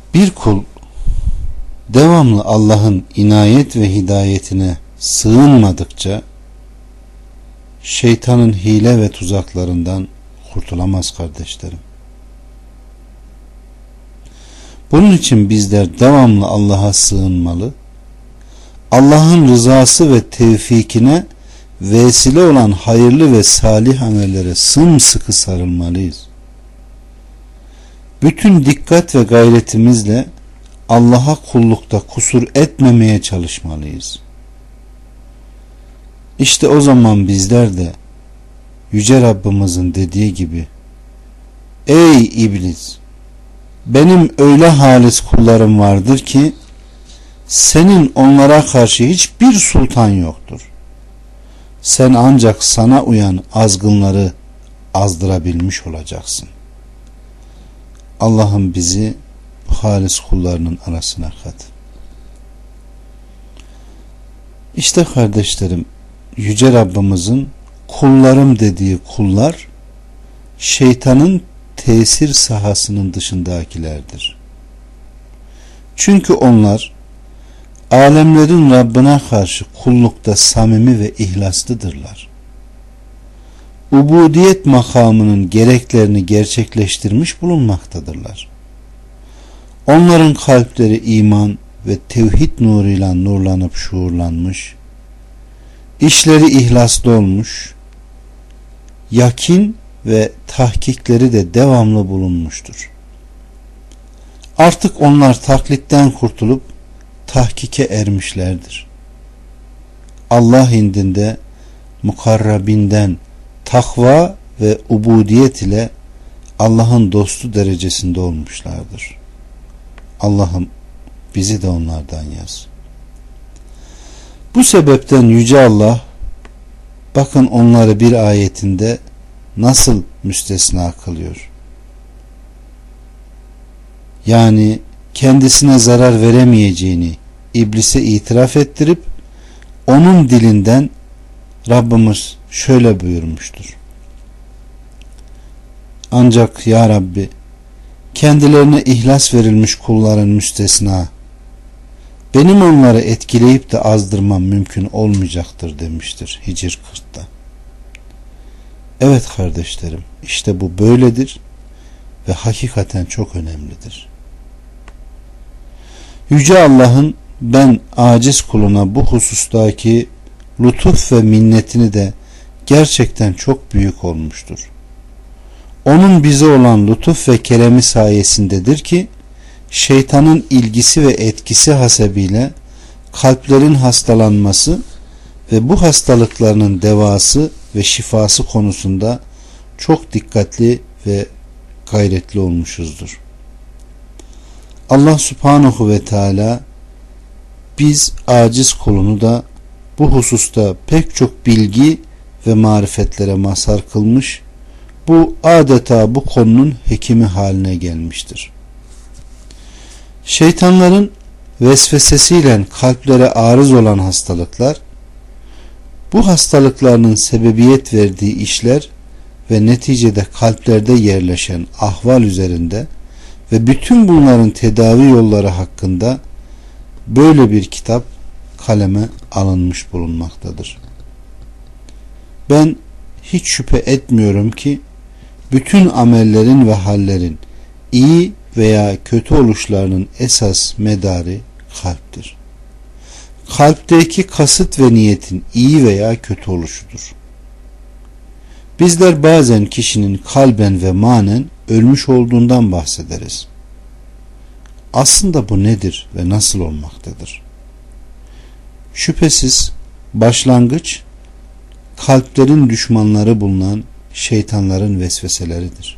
Bir kul devamlı Allah'ın inayet ve hidayetine sığınmadıkça şeytanın hile ve tuzaklarından kurtulamaz kardeşlerim. Bunun için bizler devamlı Allah'a sığınmalı, Allah'ın rızası ve tevfikine vesile olan hayırlı ve salih amellere sımsıkı sarılmalıyız. Bütün dikkat ve gayretimizle Allah'a kullukta kusur etmemeye çalışmalıyız. İşte o zaman bizler de Yüce Rabbimizin dediği gibi, ey iblis, benim öyle halis kullarım vardır ki senin onlara karşı hiçbir sultan yoktur. Sen ancak sana uyan azgınları azdırabilmiş olacaksın. Allah'ım bizi bu halis kullarının arasına kat. İşte kardeşlerim, Yüce Rabbimizin kullarım dediği kullar şeytanın tesir sahasının dışındakilerdir. Çünkü onlar alemlerin Rabbine karşı kullukta samimi ve ihlaslıdırlar. Ubudiyet makamının gereklerini gerçekleştirmiş bulunmaktadırlar. Onların kalpleri iman ve tevhid nuruyla nurlanıp şuurlanmış, işleri ihlaslı olmuş, yakin ve tahkikleri de devamlı bulunmuştur. Artık onlar taklitten kurtulup tahkike ermişlerdir. Allah indinde mukarrabinden takva ve ubudiyet ile Allah'ın dostu derecesinde olmuşlardır. Allah'ım bizi de onlardan yaz. Bu sebepten Yüce Allah, bakın onları bir ayetinde nasıl müstesna kılıyor. Yani kendisine zarar veremeyeceğini iblise itiraf ettirip onun dilinden Rabbimiz şöyle buyurmuştur. Ancak ya Rabbi, kendilerine ihlas verilmiş kulların müstesna, benim onları etkileyip de azdırmam mümkün olmayacaktır demiştir Hicr 40'ta. Evet kardeşlerim, işte bu böyledir ve hakikaten çok önemlidir. Yüce Allah'ın ben aciz kuluna bu husustaki lütuf ve minnetini de gerçekten çok büyük olmuştur. Onun bize olan lütuf ve keremi sayesindedir ki şeytanın ilgisi ve etkisi hasebiyle kalplerin hastalanması ve bu hastalıklarının devası ve şifası konusunda çok dikkatli ve gayretli olmuşuzdur. Allah Subhanahu ve Teala biz aciz kulunu da bu hususta pek çok bilgi ve marifetlere mazhar kılmış, bu adeta bu konunun hekimi haline gelmiştir. Şeytanların vesvesesiyle kalplere arız olan hastalıklar, bu hastalıklarının sebebiyet verdiği işler ve neticede kalplerde yerleşen ahval üzerinde ve bütün bunların tedavi yolları hakkında böyle bir kitap kaleme alınmış bulunmaktadır. Ben hiç şüphe etmiyorum ki bütün amellerin ve hallerin iyi veya kötü oluşlarının esas medarı kalptir. Kalpteki kasıt ve niyetin iyi veya kötü oluşudur. Bizler bazen kişinin kalben ve manen ölmüş olduğundan bahsederiz. Aslında bu nedir ve nasıl olmaktadır? Şüphesiz başlangıç kalplerin düşmanları bulunan şeytanların vesveseleridir.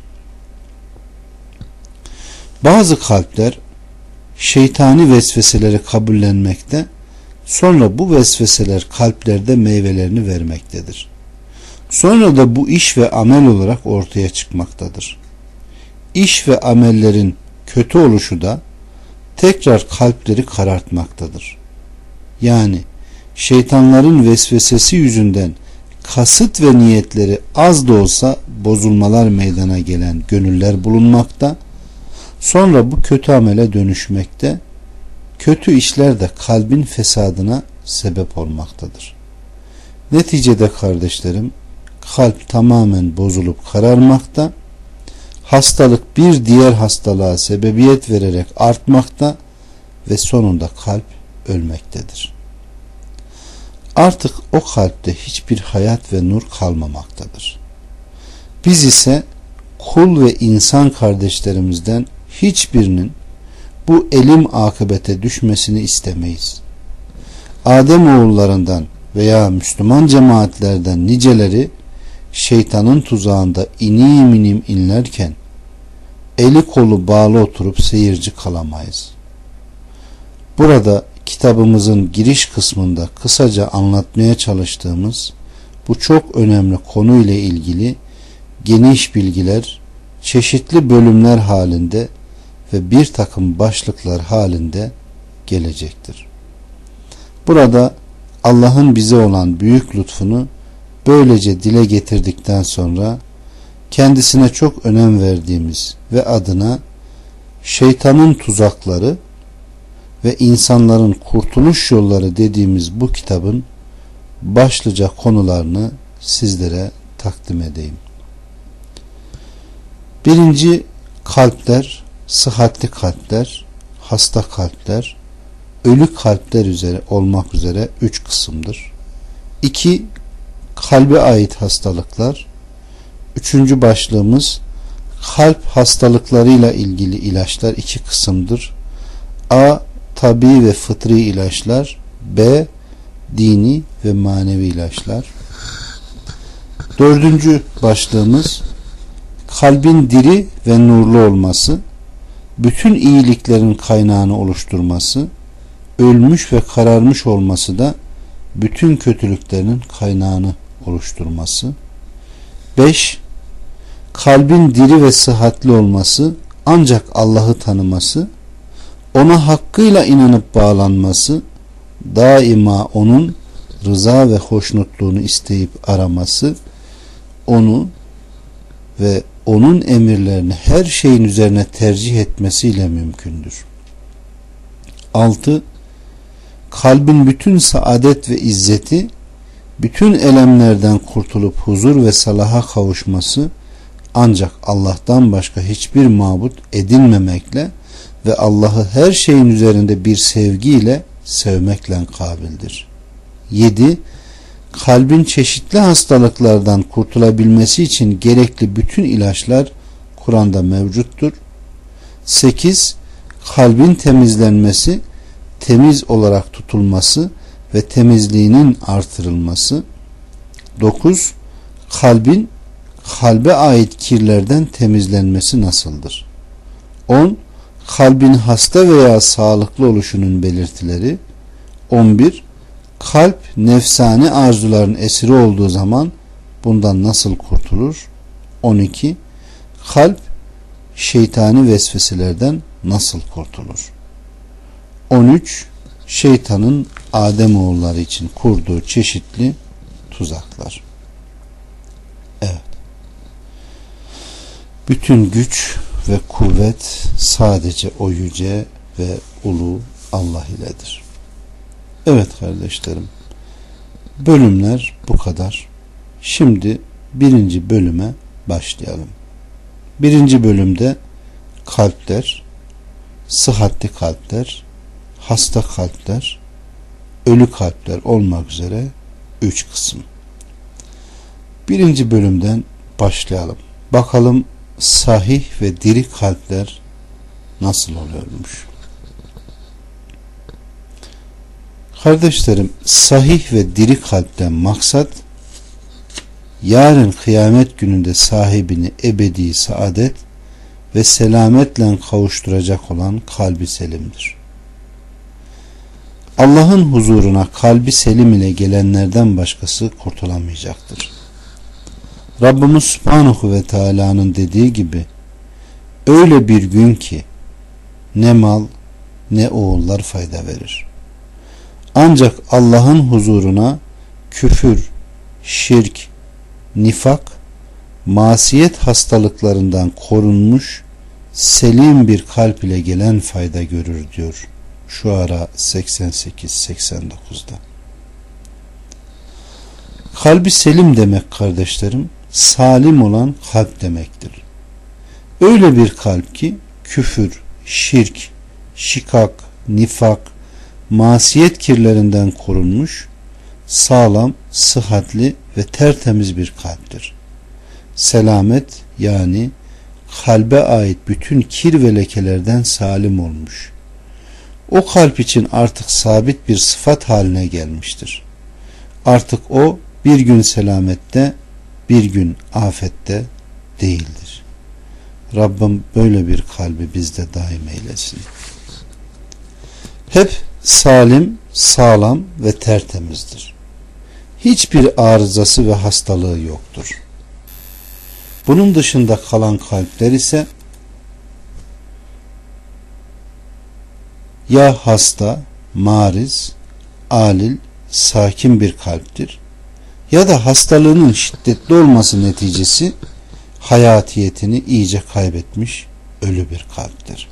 Bazı kalpler şeytani vesveseleri kabullenmekte, sonra bu vesveseler kalplerde meyvelerini vermektedir. Sonra da bu iş ve amel olarak ortaya çıkmaktadır. İş ve amellerin kötü oluşu da tekrar kalpleri karartmaktadır. Yani şeytanların vesvesesi yüzünden kasıt ve niyetleri az da olsa bozulmalar meydana gelen gönüller bulunmakta, Sonra bu kötü amele dönüşmekte, kötü işler de kalbin fesadına sebep olmaktadır. Neticede kardeşlerim, kalp tamamen bozulup kararmakta, hastalık bir diğer hastalığa sebebiyet vererek artmakta ve sonunda kalp ölmektedir. Artık o kalpte hiçbir hayat ve nur kalmamaktadır. Biz ise kul ve insan kardeşlerimizden hiçbirinin bu elim akıbete düşmesini istemeyiz. Adem oğullarından veya Müslüman cemaatlerden niceleri şeytanın tuzağında inim inim inlerken eli kolu bağlı oturup seyirci kalamayız. Burada kitabımızın giriş kısmında kısaca anlatmaya çalıştığımız bu çok önemli konu ile ilgili geniş bilgiler çeşitli bölümler halinde ve bir takım başlıklar halinde gelecektir. Burada Allah'ın bize olan büyük lütfunu böylece dile getirdikten sonra kendisine çok önem verdiğimiz ve adına şeytanın tuzakları ve insanların kurtuluş yolları dediğimiz bu kitabın başlıca konularını sizlere takdim edeyim. Birinci, kalpler, sıhhatli kalpler, hasta kalpler, ölü kalpler üzere olmak üzere 3 kısımdır. 2. Kalbe ait hastalıklar. 3. başlığımız kalp hastalıklarıyla ilgili ilaçlar 2 kısımdır. A. Tabii ve fıtri ilaçlar. B. Dini ve manevi ilaçlar. 4. başlığımız kalbin diri ve nurlu olması, bütün iyiliklerin kaynağını oluşturması, ölmüş ve kararmış olması da bütün kötülüklerin kaynağını oluşturması. 5. Kalbin diri ve sıhhatli olması, ancak Allah'ı tanıması, ona hakkıyla inanıp bağlanması, daima onun rıza ve hoşnutluğunu isteyip araması, onu ve onun emirlerini her şeyin üzerine tercih etmesiyle mümkündür. 6. Kalbin bütün saadet ve izzeti, bütün elemlerden kurtulup huzur ve salaha kavuşması ancak Allah'tan başka hiçbir mabut edinmemekle ve Allah'ı her şeyin üzerinde bir sevgiyle sevmekle kabildir. 7. Kalbin çeşitli hastalıklardan kurtulabilmesi için gerekli bütün ilaçlar Kur'an'da mevcuttur. 8. Kalbin temizlenmesi, temiz olarak tutulması ve temizliğinin artırılması. 9. Kalbin kalbe ait kirlerden temizlenmesi nasıldır? 10. Kalbin hasta veya sağlıklı oluşunun belirtileri. 11. Kalp nefsani arzuların esiri olduğu zaman bundan nasıl kurtulur? 12. Kalp şeytani vesveselerden nasıl kurtulur? 13. Şeytanın Ademoğulları için kurduğu çeşitli tuzaklar. Evet. Bütün güç ve kuvvet sadece o yüce ve ulu Allah iledir. Evet kardeşlerim, bölümler bu kadar. Şimdi 1. bölüme başlayalım. 1. bölümde kalpler, sıhhatli kalpler, hasta kalpler, ölü kalpler olmak üzere 3 kısım. 1. bölümden başlayalım. Bakalım sahih ve diri kalpler nasıl oluyormuş? Kardeşlerim, sahih ve diri kalpten maksat yarın kıyamet gününde sahibini ebedi saadet ve selametle kavuşturacak olan kalbi selimdir. Allah'ın huzuruna kalbi selim ile gelenlerden başkası kurtulamayacaktır. Rabbimiz Subhanahu ve Teala'nın dediği gibi öyle bir gün ki ne mal ne oğullar fayda verir. Ancak Allah'ın huzuruna küfür, şirk, nifak, masiyet hastalıklarından korunmuş, selim bir kalp ile gelen fayda görür diyor Şuara 88-89'da. Kalbi selim demek kardeşlerim, salim olan kalp demektir. Öyle bir kalp ki küfür, şirk, şikak, nifak, masiyet kirlerinden korunmuş, sağlam, sıhhatli ve tertemiz bir kalptir. Selamet yani kalbe ait bütün kir ve lekelerden salim olmuş. O kalp için artık sabit bir sıfat haline gelmiştir. Artık o bir gün selamette, bir gün afette değildir. Rabbim böyle bir kalbi bizde daim eylesin. Hep salim, sağlam ve tertemizdir. Hiçbir arızası ve hastalığı yoktur. Bunun dışında kalan kalpler ise ya hasta, mariz, alil, sakin bir kalptir ya da hastalığının şiddetli olması neticesi hayatiyetini iyice kaybetmiş ölü bir kalptir.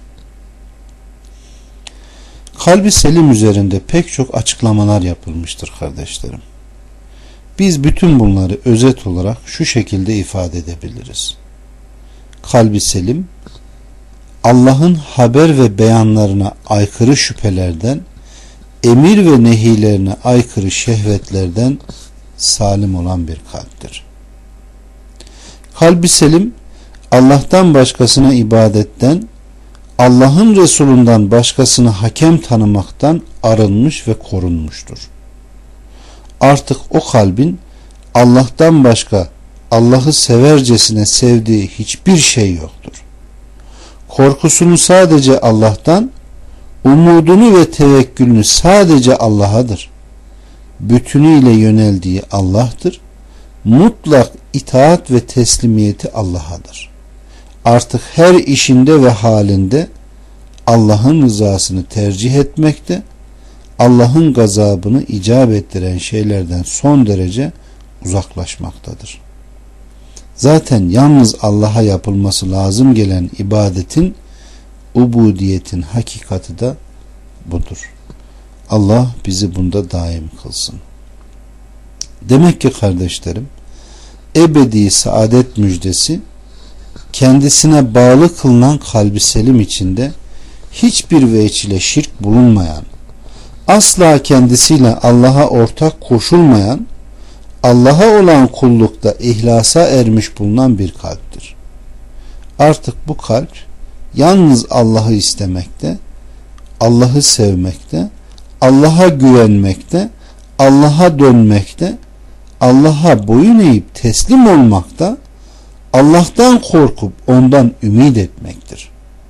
Kalbi selim üzerinde pek çok açıklamalar yapılmıştır kardeşlerim. Biz bütün bunları özet olarak şu şekilde ifade edebiliriz. Kalbi selim, Allah'ın haber ve beyanlarına aykırı şüphelerden, emir ve nehilerine aykırı şehvetlerden salim olan bir kalptir. Kalbi selim, Allah'tan başkasına ibadetten, Allah'ın Resulünden başkasını hakem tanımaktan arınmış ve korunmuştur. Artık o kalbin Allah'tan başka Allah'ı severcesine sevdiği hiçbir şey yoktur. Korkusunu sadece Allah'tan, umudunu ve tevekkülünü sadece Allah'adır. Bütünüyle yöneldiği Allah'tır. Mutlak itaat ve teslimiyeti Allah'adır. Artık her işinde ve halinde Allah'ın rızasını tercih etmekte, Allah'ın gazabını icap ettiren şeylerden son derece uzaklaşmaktadır. Zaten yalnız Allah'a yapılması lazım gelen ibadetin, ubudiyetin hakikati de budur. Allah bizi bunda daim kılsın. Demek ki kardeşlerim, ebedi saadet müjdesi kendisine bağlı kılınan kalbi selim içinde hiçbir veçile şirk bulunmayan, asla kendisiyle Allah'a ortak koşulmayan, Allah'a olan kullukta ihlasa ermiş bulunan bir kalptir. Artık bu kalp yalnız Allah'ı istemekte, Allah'ı sevmekte, Allah'a güvenmekte, Allah'a dönmekte, Allah'a boyun eğip teslim olmakta, Allah'tan korkup ondan ümit etmektir.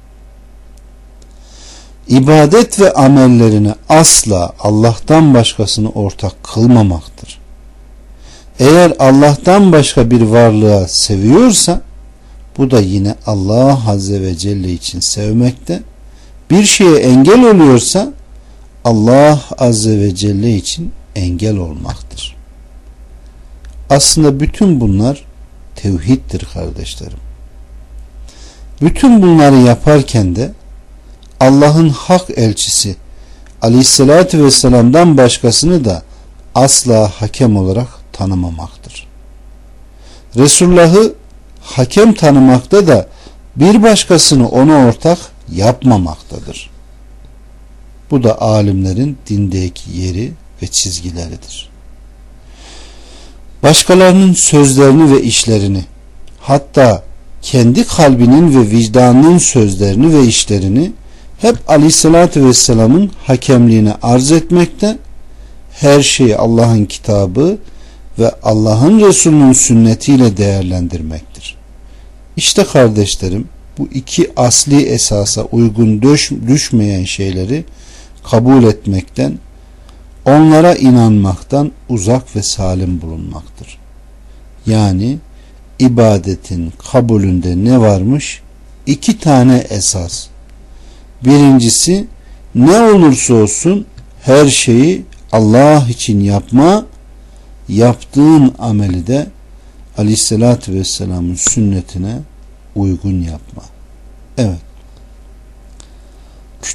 İbadet ve amellerini asla Allah'tan başkasını ortak kılmamaktır. Eğer Allah'tan başka bir varlığa seviyorsa, bu da yine Allah Azze ve Celle için sevmekte, bir şeye engel oluyorsa Allah Azze ve Celle için engel olmaktır. Aslında bütün bunlar tevhiddir kardeşlerim. Bütün bunları yaparken de Allah'ın hak elçisi Aleyhisselatü Vesselam'dan başkasını da asla hakem olarak tanımamaktır. Resulullah'ı hakem tanımakta da bir başkasını ona ortak yapmamaktadır. Bu da alimlerin dindeki yeri ve çizgileridir. Başkalarının sözlerini ve işlerini, hatta kendi kalbinin ve vicdanının sözlerini ve işlerini hep Aleyhisselatü Vesselam'ın hakemliğine arz etmekte, her şeyi Allah'ın kitabı ve Allah'ın Resulü'nün sünnetiyle değerlendirmektir. İşte kardeşlerim, bu iki asli esasa uygun düşmeyen şeyleri kabul etmekten, onlara inanmaktan uzak ve salim bulunmaktır. Yani ibadetin kabulünde ne varmış? İki tane esas. Birincisi, ne olursa olsun her şeyi Allah için yapma, yaptığın ameli de Aleyhisselatü Vesselam'ın sünnetine uygun yapma. Evet,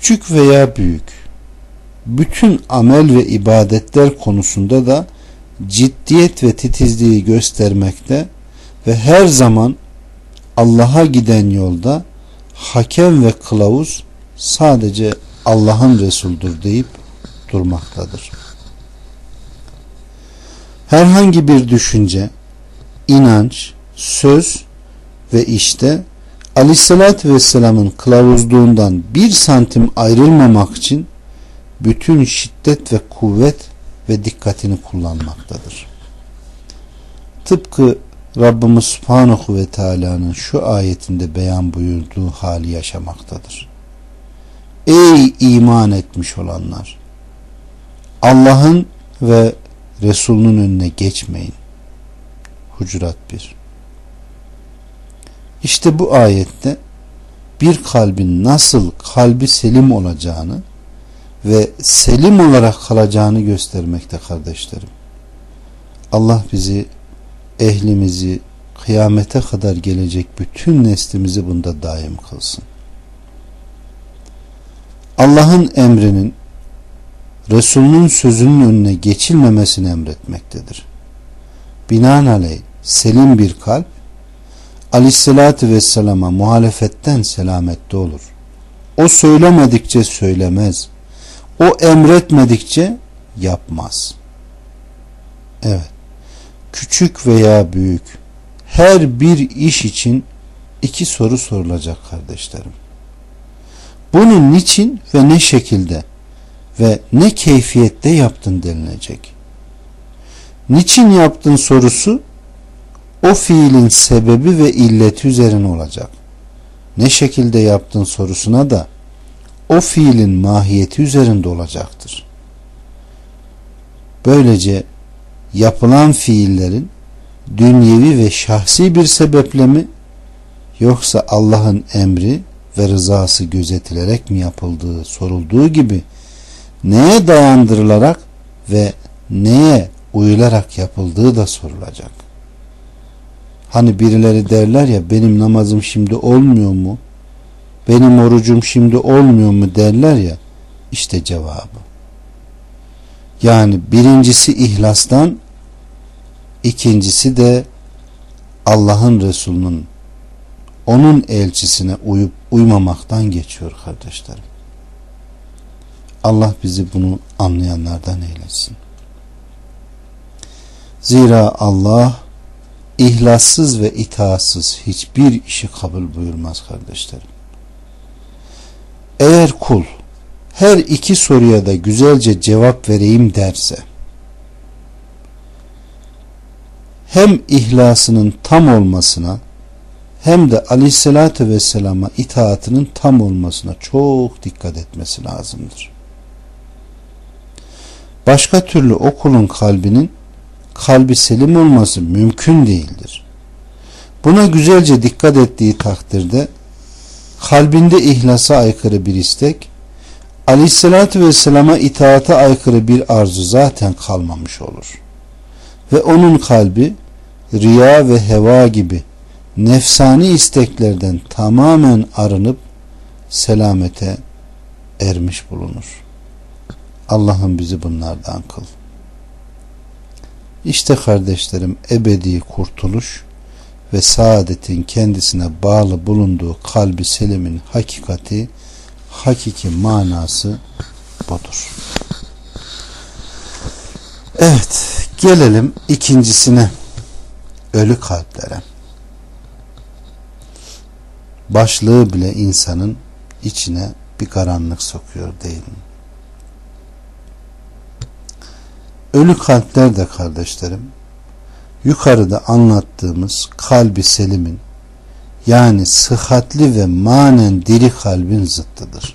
küçük veya büyük bütün amel ve ibadetler konusunda da ciddiyet ve titizliği göstermekte ve her zaman Allah'a giden yolda hakem ve kılavuz sadece Allah'ın Resulüdür deyip durmaktadır. Herhangi bir düşünce, inanç, söz ve işte Aleyhisselatü Vesselam'ın kılavuzluğundan 1 santim ayrılmamak için bütün şiddet ve kuvvet ve dikkatini kullanmaktadır. Tıpkı Rabbimiz Subhanahu ve Teala'nın şu ayetinde beyan buyurduğu hali yaşamaktadır. Ey iman etmiş olanlar! Allah'ın ve Resulünün önüne geçmeyin. Hucurat 1. İşte bu ayette bir kalbin nasıl kalbi selim olacağını ve selim olarak kalacağını göstermekte kardeşlerim. Allah bizi, ehlimizi, kıyamete kadar gelecek bütün neslimizi bunda daim kılsın. Allah'ın emrinin, Resulünün sözünün önüne geçilmemesini emretmektedir. Binaenaleyh selim bir kalp Aleyhisselatü Vesselam'a muhalefetten selamette olur. O söylemedikçe söylemez. O emretmedikçe yapmaz. Evet, küçük veya büyük her bir iş için 2 soru sorulacak kardeşlerim. Bunu niçin ve ne şekilde ve ne keyfiyette yaptın denilecek. Niçin yaptın sorusu o fiilin sebebi ve illeti üzerine olacak. Ne şekilde yaptın sorusuna da o fiilin mahiyeti üzerinde olacaktır. Böylece yapılan fiillerin dünyevi ve şahsi bir sebeple mi yoksa Allah'ın emri ve rızası gözetilerek mi yapıldığı sorulduğu gibi neye dayandırılarak ve neye uyularak yapıldığı da sorulacak. Hani birileri derler ya, benim namazım şimdi olmuyor mu? Benim orucum şimdi olmuyor mu derler ya, işte cevabı. Yani birincisi ihlastan, ikincisi de Allah'ın Resulü'nün, onun elçisine uyup uymamaktan geçiyor kardeşlerim. Allah bizi bunu anlayanlardan eylesin. Zira Allah İhlassız ve itaatsız hiçbir işi kabul buyurmaz kardeşlerim. Eğer kul her 2 soruya da güzelce cevap vereyim derse, hem ihlasının tam olmasına hem de Aleyhisselatü Vesselam'a itaatının tam olmasına çok dikkat etmesi lazımdır. Başka türlü o kulun kalbi selim olması mümkün değildir. Buna güzelce dikkat ettiği takdirde kalbinde ihlasa aykırı bir istek, Aleyhisselatü Vesselam'a itaate aykırı bir arzu zaten kalmamış olur. Ve onun kalbi riya ve heva gibi nefsani isteklerden tamamen arınıp selamete ermiş bulunur. Allah'ım bizi bunlardan kıl. İşte kardeşlerim, ebedi kurtuluş ve saadetin kendisine bağlı bulunduğu kalbi selimin hakiki manası budur. Evet, gelelim ikincisine, ölü kalplere. Başlığı bile insanın içine bir karanlık sokuyor değil mi? Ölü kalpler de kardeşlerim, yukarıda anlattığımız kalbi selimin, yani sıhhatli ve manen diri kalbin zıttıdır.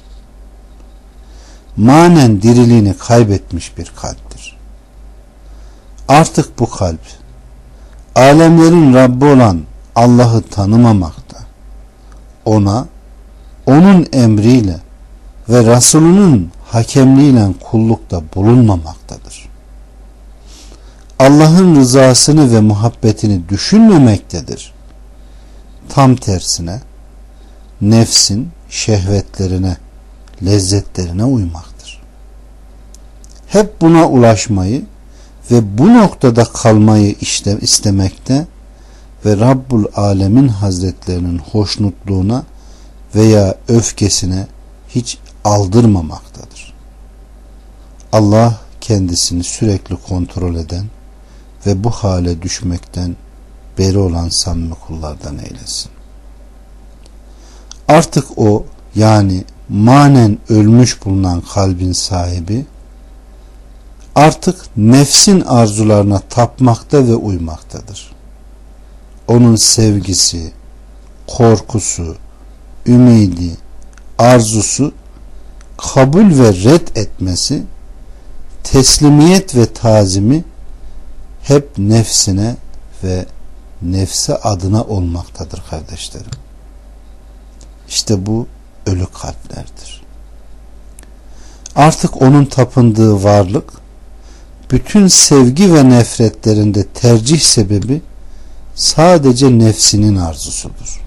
Manen diriliğini kaybetmiş bir kalptir. Artık bu kalp, alemlerin Rabbi olan Allah'ı tanımamakta, ona, onun emriyle ve Resulünün hakemliğiyle kullukta bulunmamaktadır. Allah'ın rızasını ve muhabbetini düşünmemektedir. Tam tersine nefsin şehvetlerine, lezzetlerine uymaktır. Hep buna ulaşmayı ve bu noktada kalmayı istemekte ve Rabbul Alemin Hazretlerinin hoşnutluğuna veya öfkesine hiç aldırmamaktadır. Allah kendisini sürekli kontrol eden ve bu hale düşmekten beri olan samimi kullardan eylesin. Artık o, yani manen ölmüş bulunan kalbin sahibi, artık nefsin arzularına tapmakta ve uymaktadır. Onun sevgisi, korkusu, ümidi, arzusu, kabul ve red etmesi, teslimiyet ve tazimi hep nefsine ve nefse adına olmaktadır kardeşlerim. İşte bu ölü kalplerdir. Artık onun tapındığı varlık, bütün sevgi ve nefretlerinde tercih sebebi sadece nefsinin arzusudur.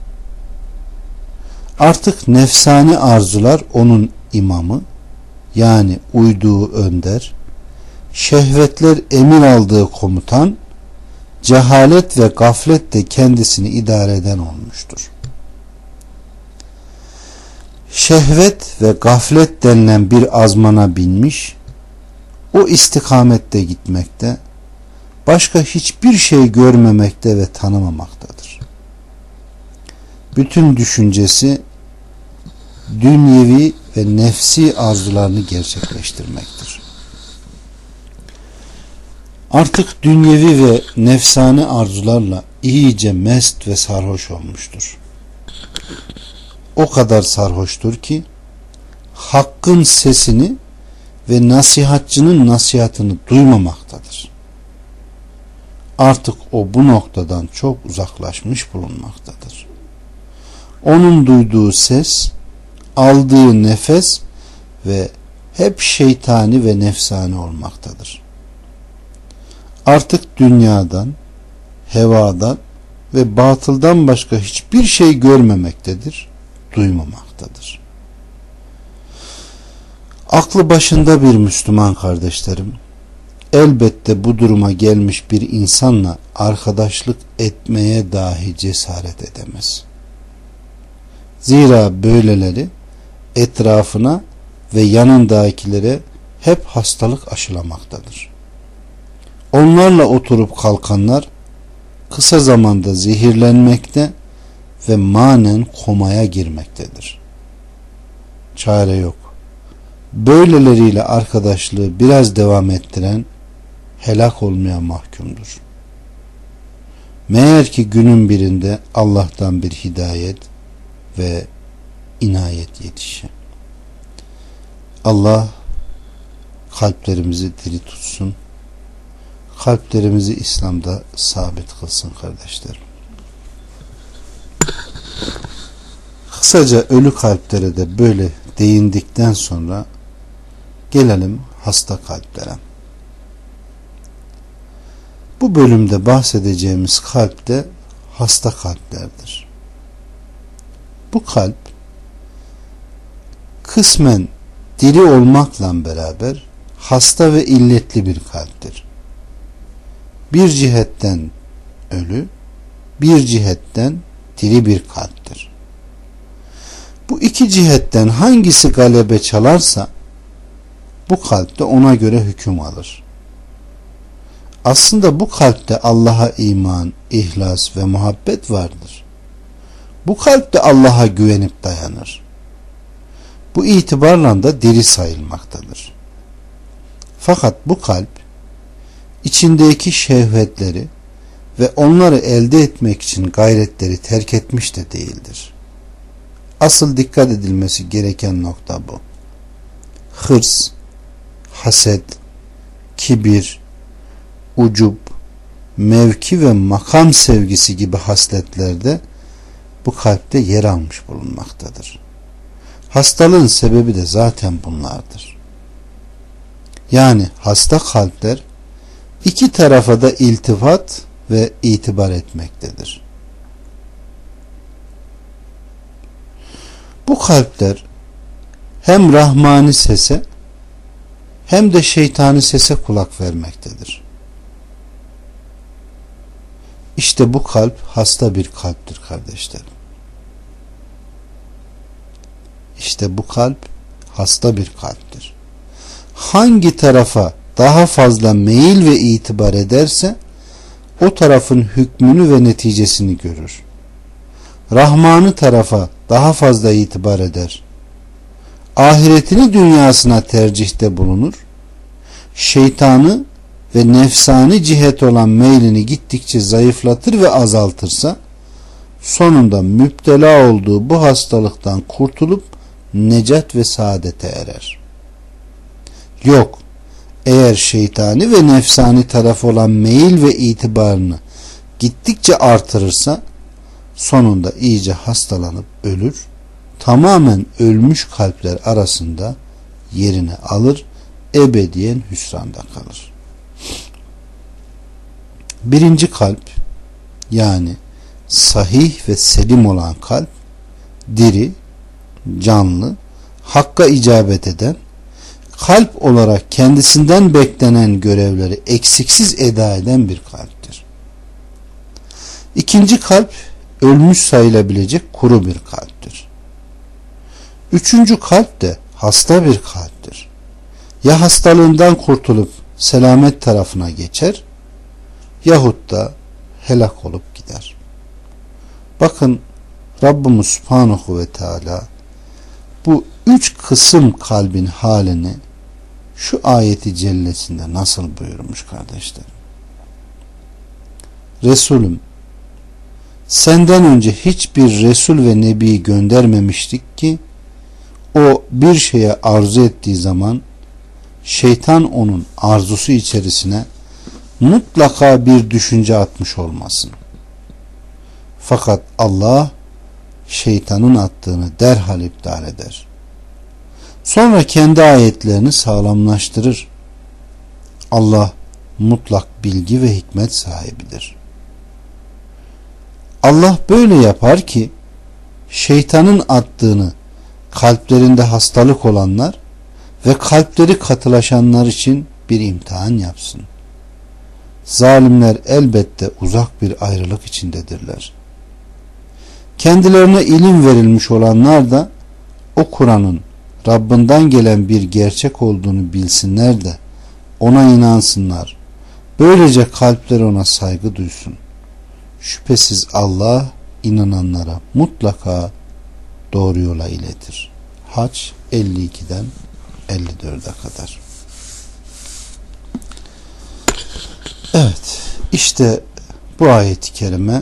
Artık nefsani arzular onun imamı, yani uyduğu önder, şehvetler emir aldığı komutan, cehalet ve gaflet de kendisini idare eden olmuştur. Şehvet ve gaflet denilen bir azmana binmiş, o istikamette gitmekte, başka hiçbir şey görmemekte ve tanımamaktadır. Bütün düşüncesi dünyevi ve nefsi arzularını gerçekleştirmektir. Artık dünyevi ve nefsani arzularla iyice mest ve sarhoş olmuştur. O kadar sarhoştur ki hakkın sesini ve nasihatçının nasihatını duymamaktadır. Artık o bu noktadan çok uzaklaşmış bulunmaktadır. Onun duyduğu ses, aldığı nefes ve hep şeytani ve nefsani olmaktadır. Artık dünyadan, hevadan ve batıldan başka hiçbir şey görmemektedir, duymamaktadır. Aklı başında bir Müslüman kardeşlerim, elbette bu duruma gelmiş bir insanla arkadaşlık etmeye dahi cesaret edemez. Zira böyleleri etrafına ve yanındakilere hep hastalık aşılamaktadır. Onlarla oturup kalkanlar kısa zamanda zehirlenmekte ve manen komaya girmektedir. Çare yok. Böyleleriyle arkadaşlığı biraz devam ettiren helak olmaya mahkumdur. Meğer ki günün birinde Allah'tan bir hidayet ve inayet yetişir. Allah kalplerimizi diri tutsun. Kalplerimizi İslam'da sabit kılsın kardeşlerim. Kısaca ölü kalplere de böyle değindikten sonra gelelim hasta kalplere. Bu bölümde bahsedeceğimiz kalp de hasta kalplerdir. Bu kalp kısmen diri olmakla beraber hasta ve illetli bir kalptir. Bir cihetten ölü, bir cihetten diri bir kalptir. Bu iki cihetten hangisi galebe çalarsa bu kalpte ona göre hüküm alır. Aslında bu kalpte Allah'a iman, ihlas ve muhabbet vardır. Bu kalpte Allah'a güvenip dayanır. Bu itibarla da diri sayılmaktadır. Fakat bu kalp içindeki şehvetleri ve onları elde etmek için gayretleri terk etmiş de değildir. Asıl dikkat edilmesi gereken nokta bu. Hırs, haset, kibir, ucub, mevki ve makam sevgisi gibi hasletlerde bu kalpte yer almış bulunmaktadır. Hastalığın sebebi de zaten bunlardır. Yani hasta kalpler iki tarafa da iltifat ve itibar etmektedir. Bu kalpler hem rahmani sese hem de şeytani sese kulak vermektedir. İşte bu kalp hasta bir kalptir kardeşlerim. İşte bu kalp hasta bir kalptir. Hangi tarafa daha fazla meyil ve itibar ederse o tarafın hükmünü ve neticesini görür. Rahmanı tarafa daha fazla itibar eder. Ahiretini dünyasına tercihte bulunur. Şeytanı ve nefsani cihet olan meylini gittikçe zayıflatır ve azaltırsa sonunda müptela olduğu bu hastalıktan kurtulup necat ve saadete erer. Yok, eğer şeytani ve nefsani taraf olan meyil ve itibarını gittikçe artırırsa sonunda iyice hastalanıp ölür, tamamen ölmüş kalpler arasında yerini alır, ebediyen hüsranda kalır. Birinci kalp, yani sahih ve selim olan kalp, diri, canlı, hakka icabet eden, kalp olarak kendisinden beklenen görevleri eksiksiz eda eden bir kalptir. İkinci kalp, ölmüş sayılabilecek kuru bir kalptir. Üçüncü kalp de hasta bir kalptir. Ya hastalığından kurtulup selamet tarafına geçer yahut da helak olup gider. Bakın Rabbimiz Subhanahu ve Teala bu üç kısım kalbin halini şu ayeti cellesinde nasıl buyurmuş kardeşlerim? Resulüm, senden önce hiçbir Resul ve Nebi göndermemiştik ki o bir şeye arzu ettiği zaman şeytan onun arzusu içerisine mutlaka bir düşünce atmış olmasın. Fakat Allah şeytanın attığını derhal iptal eder. Sonra kendi ayetlerini sağlamlaştırır. Allah mutlak bilgi ve hikmet sahibidir. Allah böyle yapar ki şeytanın attığını kalplerinde hastalık olanlar ve kalpleri katılaşanlar için bir imtihan yapsın. Zalimler elbette uzak bir ayrılık içindedirler. Kendilerine ilim verilmiş olanlar da o Kur'an'ın Rabbinden gelen bir gerçek olduğunu bilsinler de ona inansınlar. Böylece kalpleri ona saygı duysun. Şüphesiz Allah inananlara mutlaka doğru yola iletir. Hac 52'den 54'e kadar. Evet, işte bu ayet-i kerime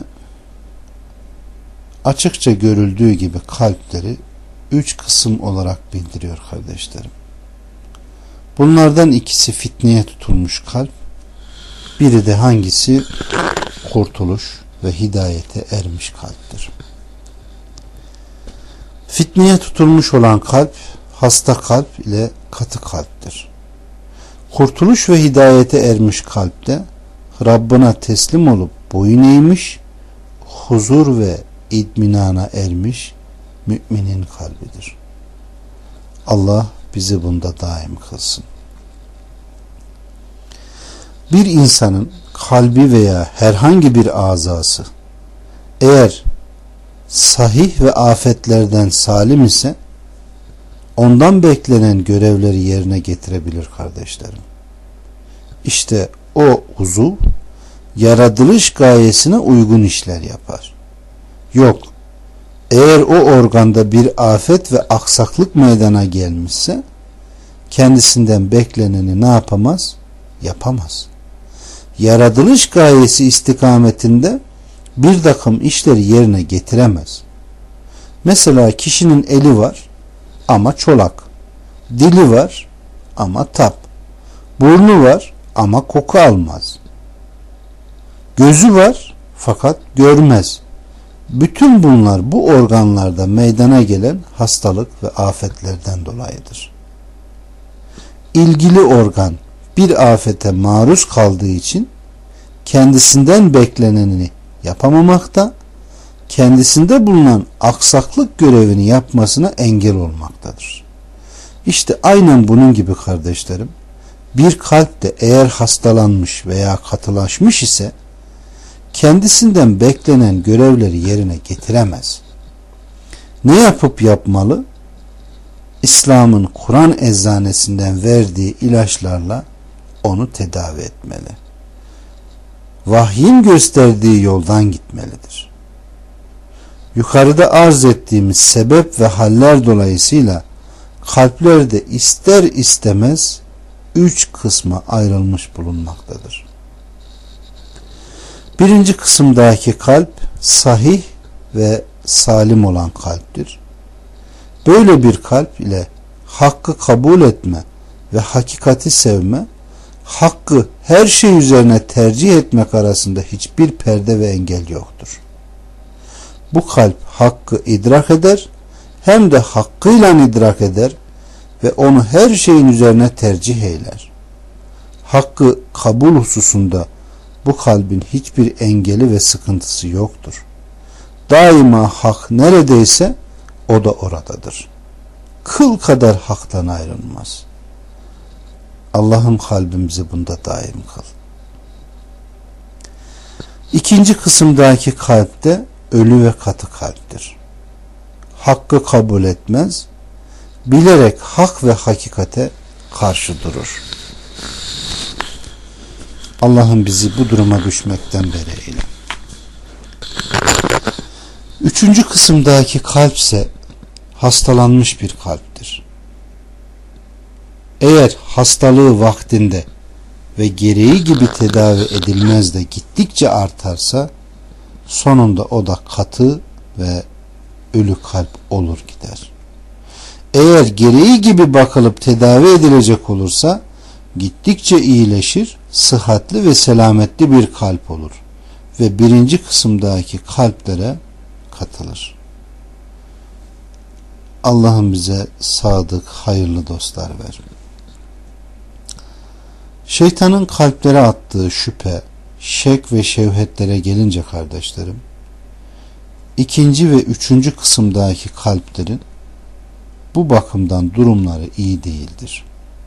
açıkça görüldüğü gibi kalpleri üç kısım olarak bildiriyor kardeşlerim. Bunlardan ikisi fitneye tutulmuş kalp, biri de hangisi? Kurtuluş ve hidayete ermiş kalptir. Fitneye tutulmuş olan kalp, hasta kalp ile katı kalptir. Kurtuluş ve hidayete ermiş kalpte Rabbına teslim olup boyun eğmiş, huzur ve itminana ermiş müminin kalbidir. Allah bizi bunda daim kılsın. Bir insanın kalbi veya herhangi bir azası eğer sahih ve afetlerden salim ise ondan beklenen görevleri yerine getirebilir kardeşlerim. İşte o uzuv yaratılış gayesine uygun işler yapar. Yok, eğer o organda bir afet ve aksaklık meydana gelmişse kendisinden bekleneni ne yapamaz? Yapamaz. Yaratılış gayesi istikametinde bir takım işleri yerine getiremez. Mesela kişinin eli var ama çolak, dili var ama tap, burnu var ama koku almaz, gözü var fakat görmez. Bütün bunlar bu organlarda meydana gelen hastalık ve afetlerden dolayıdır. İlgili organ bir afete maruz kaldığı için kendisinden bekleneni yapamamakta, kendisinde bulunan aksaklık görevini yapmasına engel olmaktadır. İşte aynen bunun gibi kardeşlerim, bir kalp de eğer hastalanmış veya katılaşmış ise kendisinden beklenen görevleri yerine getiremez. Ne yapıp yapmalı? İslam'ın Kur'an eczanesinden verdiği ilaçlarla onu tedavi etmeli. Vahyin gösterdiği yoldan gitmelidir. Yukarıda arz ettiğimiz sebep ve haller dolayısıyla kalplerde ister istemez 3 kısma ayrılmış bulunmaktadır. Birinci kısımdaki kalp sahih ve salim olan kalptir. Böyle bir kalp ile hakkı kabul etme ve hakikati sevme, hakkı her şey üzerine tercih etmek arasında hiçbir perde ve engel yoktur. Bu kalp hakkı idrak eder, hem de hakkıyla idrak eder ve onu her şeyin üzerine tercih eyler. Hakkı kabul hususunda bu kalbin hiçbir engeli ve sıkıntısı yoktur. Daima hak neredeyse o da oradadır. Kıl kadar haktan ayrılmaz. Allah'ım kalbimizi bunda daim kıl. İkinci kısımdaki kalp de ölü ve katı kalptir. Hakkı kabul etmez, bilerek hak ve hakikate karşı durur. Allah'ım bizi bu duruma düşmekten beri eyle. Üçüncü kısımdaki kalp ise hastalanmış bir kalptir. Eğer hastalığı vaktinde ve gereği gibi tedavi edilmez de gittikçe artarsa sonunda o da katı ve ölü kalp olur gider. Eğer gereği gibi bakılıp tedavi edilecek olursa gittikçe iyileşir, sıhhatli ve selametli bir kalp olur ve birinci kısımdaki kalplere katılır. Allah'ım bize sadık, hayırlı dostlar ver. Şeytanın kalplere attığı şüphe, şek ve şevhetlere gelince kardeşlerim, ikinci ve üçüncü kısımdaki kalplerin bu bakımdan durumları iyi değildir.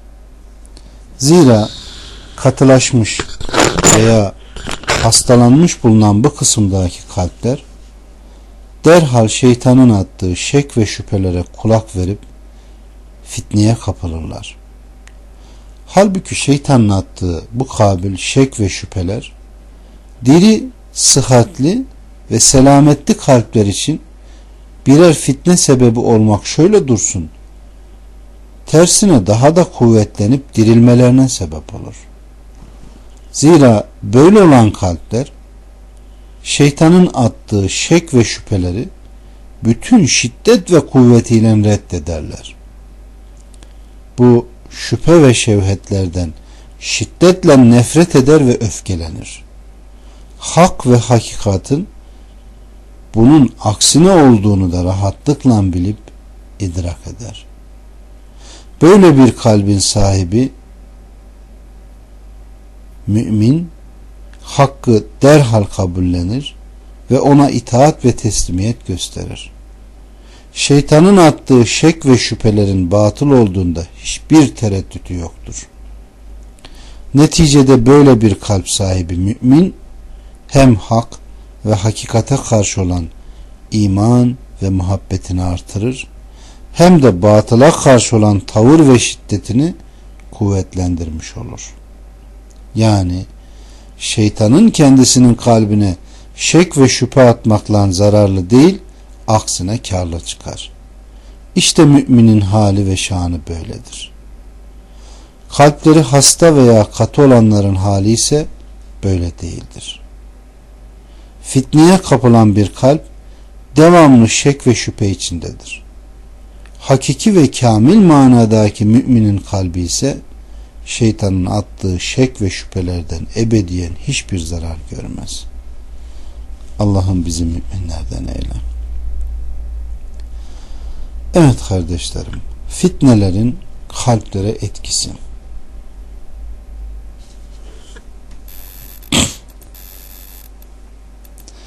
Zira katılaşmış veya hastalanmış bulunan bu kısımdaki kalpler derhal şeytanın attığı şek ve şüphelere kulak verip fitneye kapılırlar. Halbuki şeytanın attığı bu kabil şek ve şüpheler diri, sıhhatli ve selametli kalpler için birer fitne sebebi olmak şöyle dursun, tersine daha da kuvvetlenip dirilmelerine sebep olur. Zira böyle olan kalpler şeytanın attığı şek ve şüpheleri bütün şiddet ve kuvvetiyle reddederler. Bu şüphe ve şevhetlerden şiddetle nefret eder ve öfkelenir. Hak ve hakikatin bunun aksine olduğunu da rahatlıkla bilip idrak eder. Böyle bir kalbin sahibi mümin hakkı derhal kabullenir ve ona itaat ve teslimiyet gösterir. Şeytanın attığı şek ve şüphelerin batıl olduğunda hiçbir tereddütü yoktur. Neticede böyle bir kalp sahibi mümin hem hak ve hakikate karşı olan iman ve muhabbetini artırır, hem de batıla karşı olan tavır ve şiddetini kuvvetlendirmiş olur. Yani şeytanın kendisinin kalbine şek ve şüphe atmakla zararlı değil, aksine kârlı çıkar. İşte müminin hali ve şanı böyledir. Kalpleri hasta veya katı olanların hali ise böyle değildir. Fitneye kapılan bir kalp devamlı şek ve şüphe içindedir. Hakiki ve kamil manadaki müminin kalbi ise şeytanın attığı şek ve şüphelerden ebediyen hiçbir zarar görmez. Allah'ım bizi müminlerden eyle. Evet kardeşlerim, fitnelerin kalplere etkisi.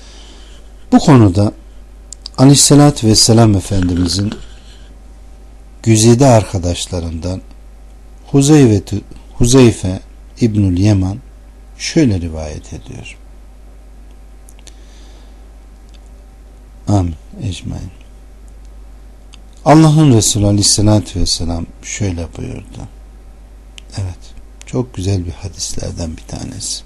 Bu konuda Aleyhisselatü Vesselam Efendimizin güzide arkadaşlarından Huzeyfe İbnül Yeman şöyle rivayet ediyor. Amin ecmaîn. Allah'ın Resulü Aleyhisselatü Vesselam şöyle buyurdu. Evet, çok güzel bir hadislerden bir tanesi.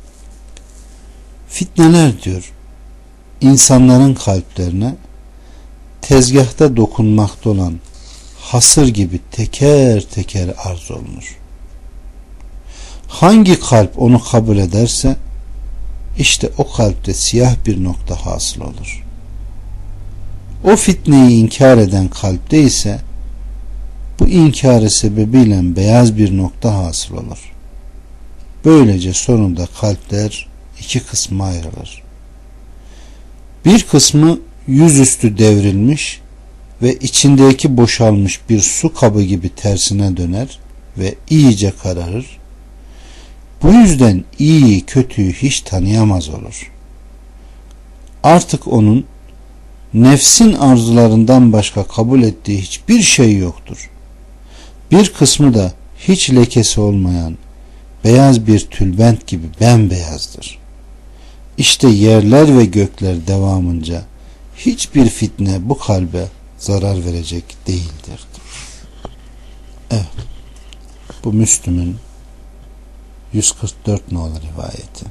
Fitneler diyor, insanların kalplerine tezgahta dokunmakta olan hasır gibi teker teker arz olunur. Hangi kalp onu kabul ederse işte o kalpte siyah bir nokta hasıl olur. O fitneyi inkar eden kalpte ise bu inkarı sebebiyle beyaz bir nokta hasıl olur. Böylece sonunda kalpler iki kısma ayrılır. Bir kısmı yüzüstü devrilmiş ve içindeki boşalmış bir su kabı gibi tersine döner ve iyice kararır. Bu yüzden iyiyi kötüyü hiç tanıyamaz olur. Artık onun nefsin arzularından başka kabul ettiği hiçbir şey yoktur. Bir kısmı da hiç lekesi olmayan beyaz bir tülbent gibi bembeyazdır. İşte yerler ve gökler devamınca hiçbir fitne bu kalbe zarar verecek değildir. Evet. Bu Müslüm'ün 144 nolu rivayeti.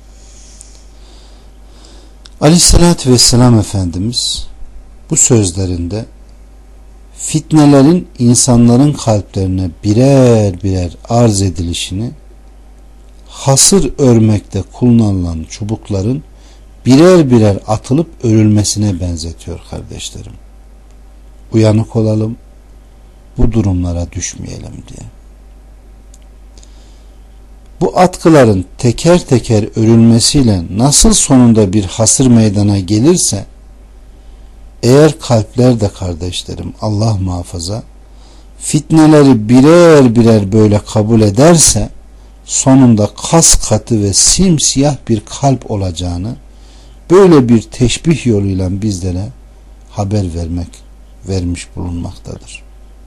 Aleyhissalatü vesselam Efendimiz bu sözlerinde fitnelerin insanların kalplerine birer birer arz edilişini hasır örmekte kullanılan çubukların birer birer atılıp örülmesine benzetiyor kardeşlerim. Uyanık olalım, bu durumlara düşmeyelim diye. Bu atkıların teker teker örülmesiyle nasıl sonunda bir hasır meydana gelirse, eğer kalpler de kardeşlerim Allah muhafaza fitneleri birer birer böyle kabul ederse sonunda kas katı ve simsiyah bir kalp olacağını böyle bir teşbih yoluyla bizlere haber vermiş bulunmaktadır.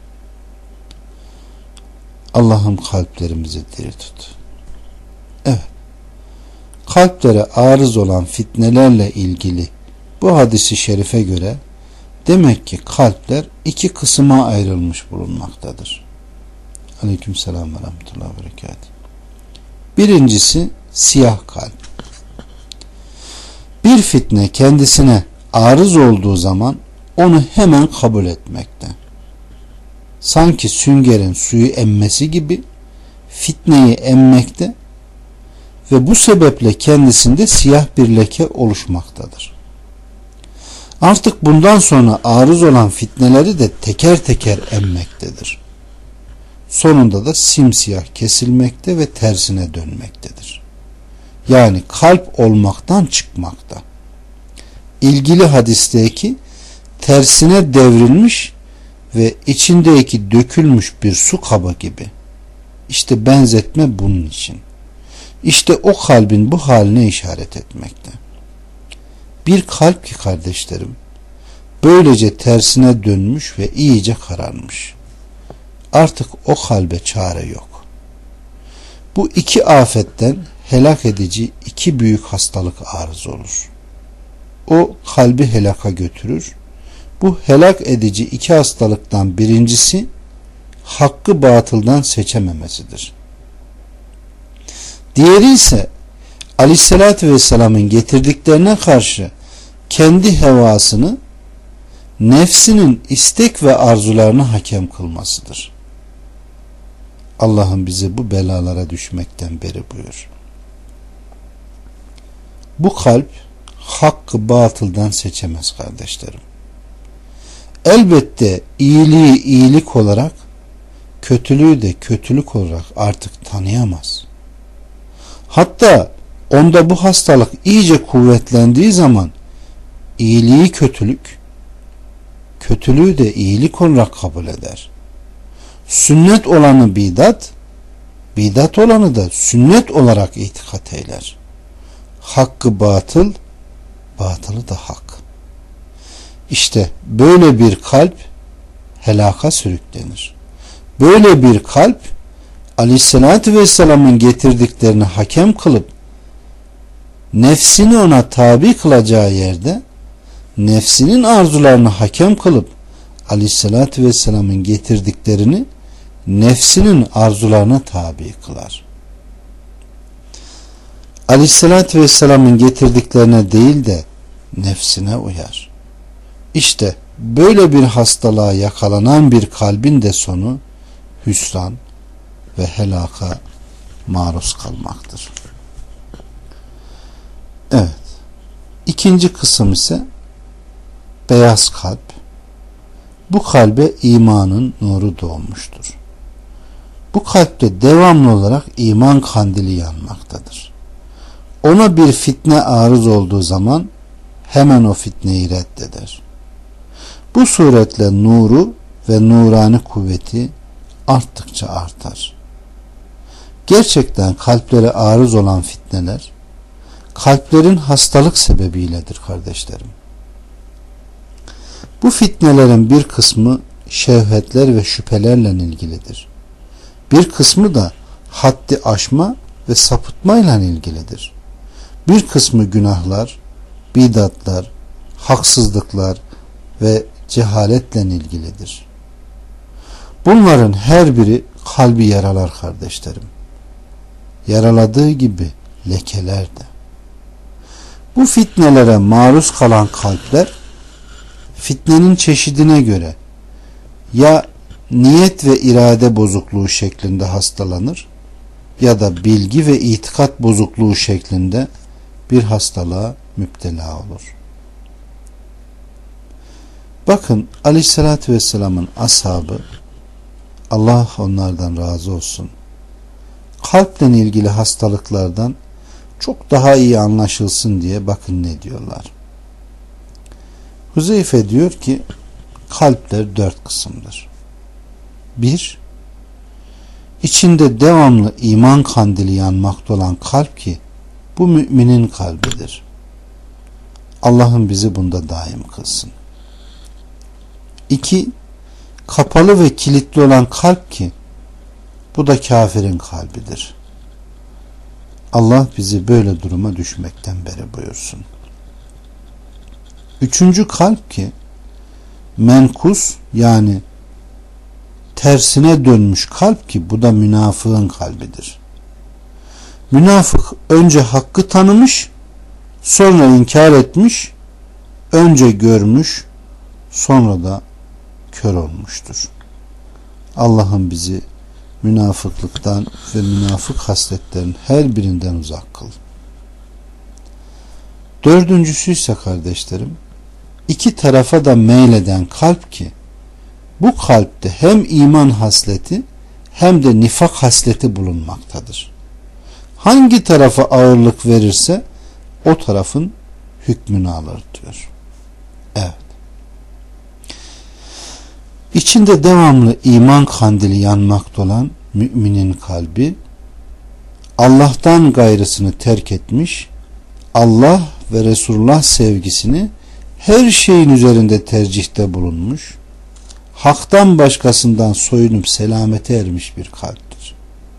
Allah'ım kalplerimizi diri tut. Evet. Kalplere arız olan fitnelerle ilgili bu hadisi şerife göre demek ki kalpler iki kısma ayrılmış bulunmaktadır. Aleykümselam ve rahmetullahi ve berekatuhu. Birincisi siyah kalp. Bir fitne kendisine arız olduğu zaman onu hemen kabul etmekte. Sanki süngerin suyu emmesi gibi fitneyi emmekte ve bu sebeple kendisinde siyah bir leke oluşmaktadır. Artık bundan sonra arız olan fitneleri de teker teker emmektedir. Sonunda da simsiyah kesilmekte ve tersine dönmektedir. Yani kalp olmaktan çıkmakta. İlgili hadisteki tersine devrilmiş ve içindeki dökülmüş bir su kabı gibi. İşte benzetme bunun için. İşte o kalbin bu haline işaret etmekte. Bir kalp ki kardeşlerim, böylece tersine dönmüş ve iyice kararmış. Artık o kalbe çare yok. Bu iki afetten helak edici iki büyük hastalık arız olur. O kalbi helaka götürür. Bu helak edici iki hastalıktan birincisi hakkı batıldan seçememesidir. Diğeri ise Aleyhisselatü Vesselam'ın getirdiklerine karşı kendi hevasını, nefsinin istek ve arzularını hakem kılmasıdır. Allah'ım bizi bu belalara düşmekten beri buyur. Bu kalp hakkı batıldan seçemez kardeşlerim. Elbette iyiliği iyilik olarak, kötülüğü de kötülük olarak artık tanıyamaz. Hatta onda bu hastalık iyice kuvvetlendiği zaman iyiliği kötülük, kötülüğü de iyilik olarak kabul eder. Sünnet olanı bidat, bidat olanı da sünnet olarak itikat eyler. Hakkı batıl, batılı da hak. İşte böyle bir kalp helaka sürüklenir. Böyle bir kalp Aleyhisselatü Vesselam'ın getirdiklerini hakem kılıp nefsini ona tabi kılacağı yerde nefsinin arzularını hakem kılıp Aleyhisselatü Vesselam'ın getirdiklerini nefsinin arzularına tabi kılar. Aleyhisselatü Vesselam'ın getirdiklerine değil de nefsine uyar. İşte böyle bir hastalığa yakalanan bir kalbin de sonu hüsran ve helaka maruz kalmaktır. Evet. İkinci kısım ise beyaz kalp. Bu kalbe imanın nuru doğmuştur. Bu kalpte devamlı olarak iman kandili yanmaktadır. Ona bir fitne arız olduğu zaman hemen o fitneyi reddeder. Bu suretle nuru ve nurani kuvveti arttıkça artar. Gerçekten kalplere arız olan fitneler kalplerin hastalık sebebiyledir kardeşlerim. Bu fitnelerin bir kısmı şehvetler ve şüphelerle ilgilidir. Bir kısmı da haddi aşma ve sapıtmayla ilgilidir. Bir kısmı günahlar, bidatlar, haksızlıklar ve cehaletle ilgilidir. Bunların her biri kalbi yaralar kardeşlerim. Yaraladığı gibi lekeler de. Bu fitnelere maruz kalan kalpler fitnenin çeşidine göre ya niyet ve irade bozukluğu şeklinde hastalanır ya da bilgi ve itikat bozukluğu şeklinde bir hastalığa müptela olur. Bakın Aleyhisselatü Vesselam'ın ashabı, Allah onlardan razı olsun, kalple ilgili hastalıklardan çok daha iyi anlaşılsın diye bakın ne diyorlar. Huzeyfe diyor ki kalpler 4 kısımdır. 1. İçinde devamlı iman kandili yanmakta olan kalp ki bu müminin kalbidir. Allah'ım bizi bunda daim kılsın. 2. Kapalı ve kilitli olan kalp ki bu da kafirin kalbidir. Allah bizi böyle duruma düşmekten beri buyursun. 3. kalp ki menkus yani tersine dönmüş kalp ki bu da münafığın kalbidir. Münafık önce hakkı tanımış, sonra inkar etmiş, önce görmüş, sonra da kör olmuştur. Allah'ım bizi münafıklıktan ve münafık hasletlerin her birinden uzak kıl. 4. ise kardeşlerim, 2 tarafa da meyleden kalp ki bu kalpte hem iman hasleti hem de nifak hasleti bulunmaktadır. Hangi tarafa ağırlık verirse o tarafın hükmünü alır diyor. Evet. İçinde devamlı iman kandili yanmakta olan müminin kalbi Allah'tan gayrısını terk etmiş, Allah ve Resulullah sevgisini her şeyin üzerinde tercihte bulunmuş, haktan başkasından soyunup selamete ermiş bir kalptir.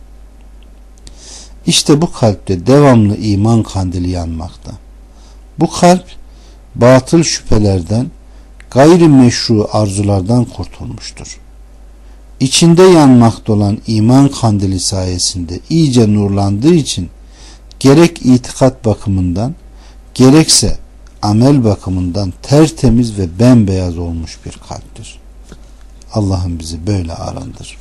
İşte bu kalpte devamlı iman kandili yanmakta. Bu kalp batıl şüphelerden, gayrimeşru arzulardan kurtulmuştur. İçinde yanmakta olan iman kandili sayesinde iyice nurlandığı için gerek itikat bakımından gerekse amel bakımından tertemiz ve bembeyaz olmuş bir kalptir. Allah'ım bizi böyle arındır.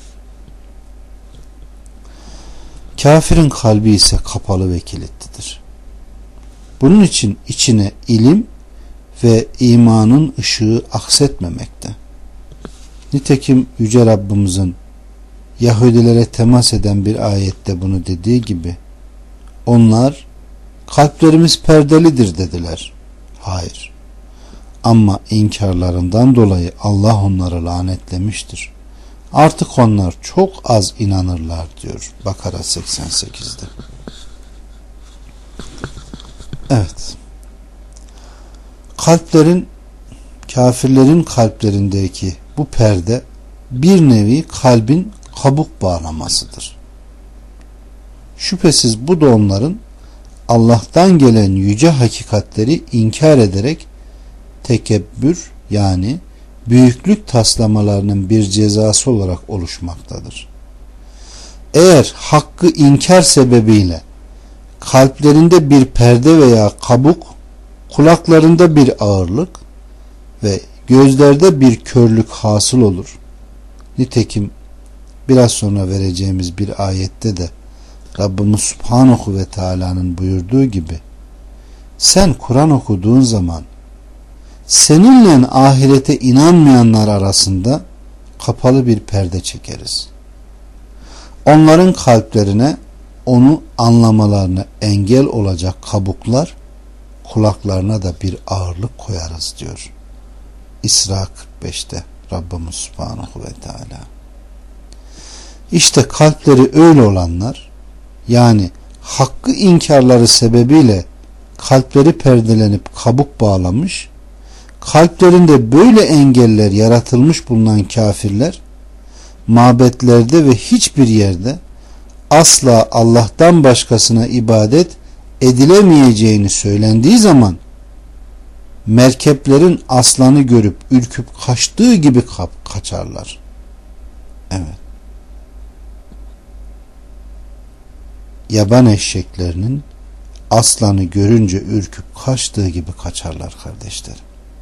Kafirin kalbi ise kapalı ve kilitlidir. Bunun için içine ilim ve imanın ışığı aksetmemekte. Nitekim Yüce Rabbimizin Yahudilere temas eden bir ayette bunu dediği gibi onlar kalplerimiz perdelidir dediler. Hayır. Ama inkarlarından dolayı Allah onları lanetlemiştir. Artık onlar çok az inanırlar diyor Bakara 88'de. Evet. Kafirlerin kalplerindeki bu perde bir nevi kalbin kabuk bağlamasıdır. Şüphesiz bu da onların Allah'tan gelen yüce hakikatleri inkar ederek tekebbür yani büyüklük taslamalarının bir cezası olarak oluşmaktadır. Eğer hakkı inkar sebebiyle kalplerinde bir perde veya kabuk, kulaklarında bir ağırlık ve gözlerde bir körlük hasıl olur. Nitekim biraz sonra vereceğimiz bir ayette de Rabbimiz Subhanahu ve Teala'nın buyurduğu gibi sen Kur'an okuduğun zaman seninle ahirete inanmayanlar arasında kapalı bir perde çekeriz. Onların kalplerine onu anlamalarına engel olacak kabuklar, kulaklarına da bir ağırlık koyarız diyor. İsra 45'te Rabbimiz Subhanahu ve Teala. İşte kalpleri öyle olanlar, yani hakkı inkarları sebebiyle kalpleri perdelenip kabuk bağlamış, kalplerinde böyle engeller yaratılmış bulunan kafirler, mabetlerde ve hiçbir yerde asla Allah'tan başkasına ibadet edilemeyeceğini söylendiği zaman merkeplerin aslanı görüp ürküp kaçtığı gibi kaçarlar. Evet. Yaban eşeklerinin aslanı görünce ürküp kaçtığı gibi kaçarlar kardeşlerim.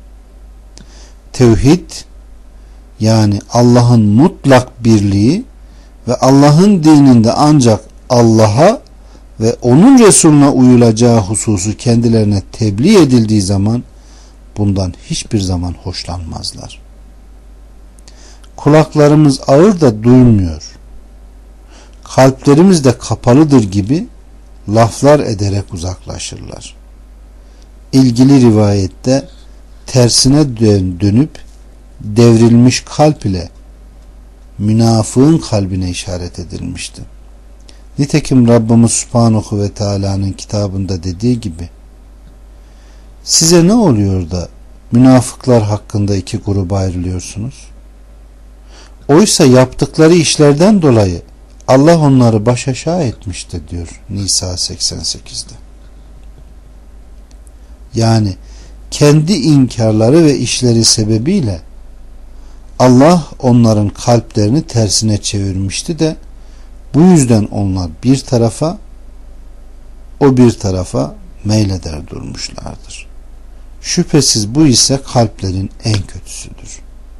Tevhid yani Allah'ın mutlak birliği ve Allah'ın dininde ancak Allah'a ve onun Resulüne uyulacağı hususu kendilerine tebliğ edildiği zaman bundan hiçbir zaman hoşlanmazlar. Kulaklarımız ağır da duymuyor, kalplerimiz de kapalıdır gibi laflar ederek uzaklaşırlar. İlgili rivayette tersine dönüp devrilmiş kalp ile münafığın kalbine işaret edilmişti. Nitekim Rabbimiz Subhanahu ve Teala'nın kitabında dediği gibi size ne oluyor da münafıklar hakkında iki gruba ayrılıyorsunuz? Oysa yaptıkları işlerden dolayı Allah onları baş aşağı etmişti diyor Nisa 88'de. Yani kendi inkarları ve işleri sebebiyle Allah onların kalplerini tersine çevirmişti de bu yüzden onlar bir tarafa, o bir tarafa meyleder durmuşlardır. Şüphesiz bu ise kalplerin en kötüsüdür.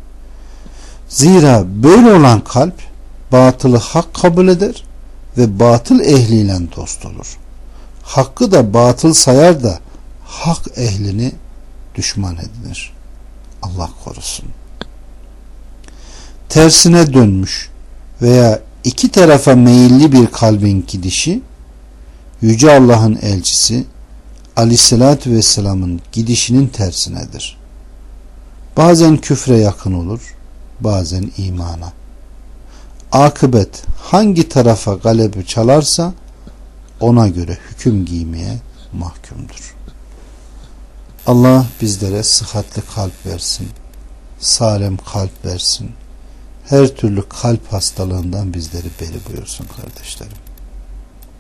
Zira böyle olan kalp batılı hak kabul eder ve batıl ehliyle dost olur. Hakkı da batıl sayar da hak ehlini düşman edinir. Allah korusun. Tersine dönmüş veya iki tarafa meyilli bir kalbin gidişi Yüce Allah'ın elçisi Aleyhisselatü Vesselam'ın gidişinin tersinedir. Bazen küfre yakın olur, bazen imana. Akıbet hangi tarafa galebe çalarsa ona göre hüküm giymeye mahkumdur. Allah bizlere sıhhatli kalp versin, sağlam kalp versin, her türlü kalp hastalığından bizleri beri buyursun kardeşlerim.